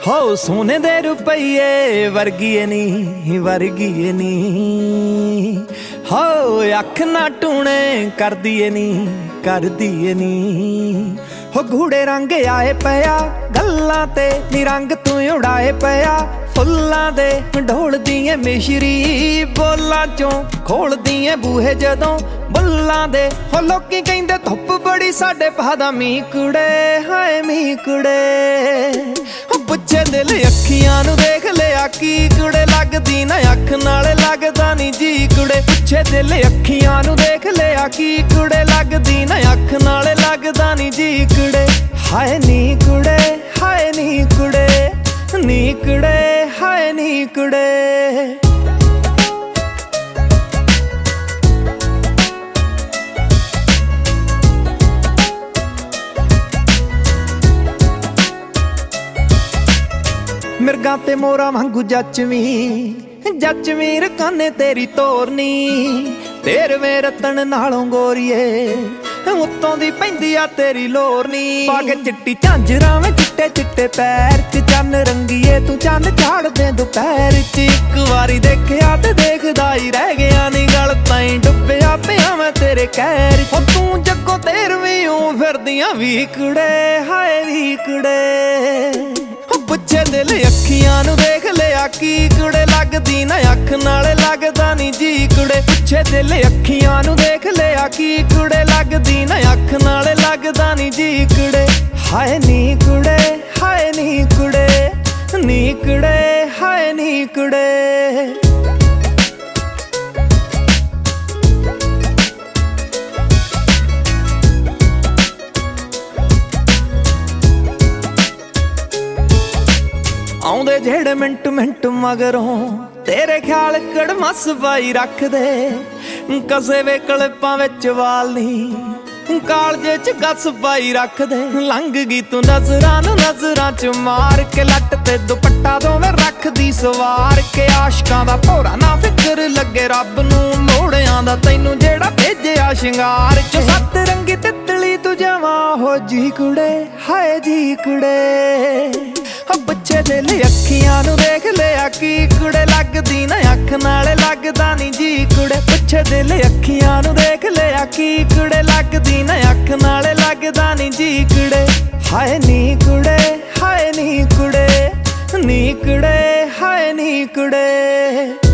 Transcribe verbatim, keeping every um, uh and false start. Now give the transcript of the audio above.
हो सोने दे रुपये वर्गीए नी वर्गीए नी हो अख ना टूने कर दिए नी कर दिए नी हो घूड़े रंग आए पया गल्लां ते नी रंग तू उड़ाए पया फुल्लां दे ढोल दिए मिश्री बोलां चों खोल दिए बूहे जदों बुल्लां दे हो लोकी कहिंदे धुप बड़ी साडे पादा मीं कुड़े हाय मीं कुड़े हो पुछे दिल अखियां नू देख लिया की कुड़े लगदी ना अख नाल लगदा नी जी कुड़े पुछे दिल अखियां नू देख लिया की कुड़े लगदी ना अख नाल लगदा नी जी कुड़े हाय नी कुड़े हाय नी कुड़े नी कुड़े हाय नी कुड़े मिर्गा ते मोरा वांगू जचवी जचवी रकाने तेरी तोरनी तेरवें रतन नालों गोरीए उत्तों दी पैंदी आ तेरी लोरनी पाके चिट्टी झांजरां में चिट्टे चिट्टे पैर च चन्न रंगीए तू चंद झाड़ दे दोपहर च एक वारी देखिया ते देखदा ही रह गया नी गल ताईं डुब्बिया पिया मैं तेरे कहर च तू जग्गों तेरवीं ऊं फिरदियां वी कुड़े हाय वी कुड़े पुछे दिल अखियां नू देख लिया की कुड़े लगदी ना अख नाल लगदा नी जी कुड़े पुछे दिल अखियां नू देख लिया की कुड़े लगदी ना अख नाल लगदा नी जी कुड़े हाय नी कुड़े हाय नी कुड़े नी कुड़े हाय नी कुड़े आउंदे जेड़े मिंट मिंट मगरों तेरे ख्याल कड़मस पाई रख दे कसे वे कलिपां विच वाल नी कालजे च गस पाई रख दे लंघ गई तू नजरां नू नजरां च मार के लट ते दुपट्टा दोवें रख दी सवार के आशकां दा भोरा ना फिकर लगे रब नू मोड़ियां दा तैनू जेड़ा भेजिया शिंगार च सत रंगी तितली तू जवां हो जी कुड़े हाय जी कुड़े पुछे दिल अखियां नू देख लिया की कुड़े लगदी ना अख नाल लगदा नी जी कुड़े पुछे दिल अखियां नू देख लिया की कुड़े लगदी ना अख नाल लगदा नी जी कुड़े हाय नी कुड़े हाय नी कुड़े नी कुड़े हाय नी कुड़े।